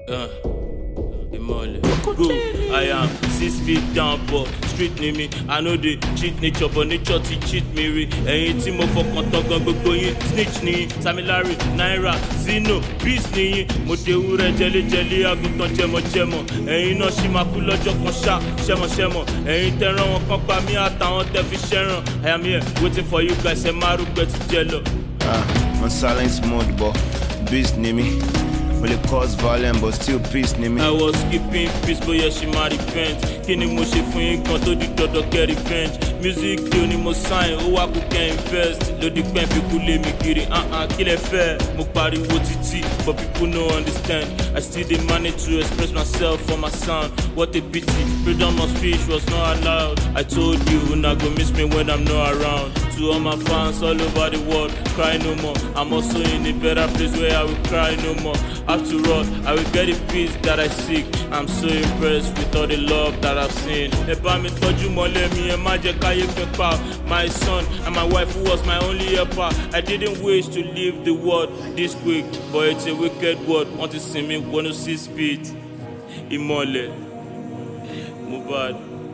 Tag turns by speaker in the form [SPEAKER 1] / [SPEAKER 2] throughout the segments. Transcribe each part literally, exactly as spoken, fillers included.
[SPEAKER 1] Uh, Imole. Go, I am six feet down, but street near me. I know they cheat nature, but nature to cheat me. Re. Ẹ̀yin tí mo fọkàn tán gan gbogbo yín. Snitch ni Samilari, Naira, Zino, Beast ni yín. Mo de ewúrẹ́ jẹ́lẹ́jẹ́lẹ́ àgùntàn jẹmọ̀jẹmọ̀. Ẹ̀yin náà ṣì máa kú lọ́jọ́ kan ṣá, ṣẹmọ̀ṣẹmọ̀. Ẹ̀yin tẹran wọn kan pa mí àtàwọn tẹ fi ṣẹ́ràn. I am here waiting for you guys, ẹ máa rúgbẹ́ ti jẹ lọ.
[SPEAKER 2] Ah, on silence mode, but Beast near me. Will it cause violence, but still peace near me.
[SPEAKER 1] I was keeping peace, but yeah, she might repent. Kini mo ṣe fún yín kan tó di dandan get revenge. Music deal ni mo sign, ó wá kó kẹ́ invest. Lódì pẹ́ fi kú lé mi kiri, uh-uh, kí lẹ fẹ́? Mo pariwo títí, but people no understand. I still dey manage to express myself for my sound. What a pity, freedom of speech was not allowed. I told you, una go miss me when I'm not around. To all my fans all over the world, cry no more. I'm also in a better place where I will cry no more. After all, I will get the peace that I seek. I'm so impressed with all the love that I've seen. Ẹ bá mi tọ́jú mọ́lẹ̀ mi, ẹ má jẹ́ káyé fẹ́ pa. My son and my wife who was my only helper. I didn't wish to leave the world this quick, but it's a wicked world. Want to see me one oh six feet. Imole. Mohbad.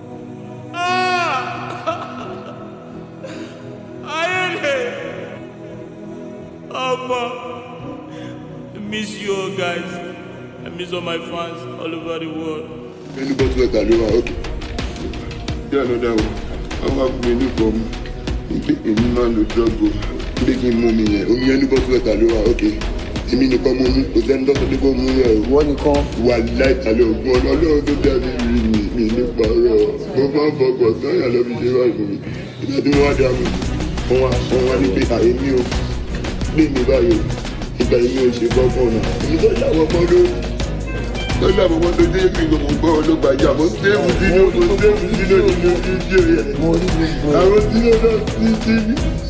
[SPEAKER 1] Ah! I ain't here. Oh, man. I miss you all, guys. I miss all my fans all over the world.
[SPEAKER 3] Anybody like that, you are okay. Yeah, no, that one. I'm not going to come. Any man will drug go. Making mommy here. Only anybody like that, you are okay. Èmi nìkan mo mú kò sẹ́ni dọ́kítà tó kọ́ mú rẹ̀ o.
[SPEAKER 4] Wọ́n nìkan.
[SPEAKER 3] Wà láìpẹ́ ògùn ọ̀nà ọlọ́run tó dàbí rí mi mi nípa ọ̀rọ̀ mo máa ń fọkàn sọ́yà lọ́bi ṣe wá ìfún mi. Ìgbà tí wọ́n wá dá mi, wọ́n wá wọ́n wá ní pé àyèmí o lé mi báyìí o. Ìgbà yìí ò ṣe gbọ́gbọ́n náà. Èmi tó ṣàwọn ọmọ ló tó ṣàwọn ọmọ tó dé mi kò mọ̀ gbọ́ olóògbàjà. Mo sẹ́wù sínú mo sẹ́wù sínú nínú fídíò yẹn. Àwọn sínú náà sí sí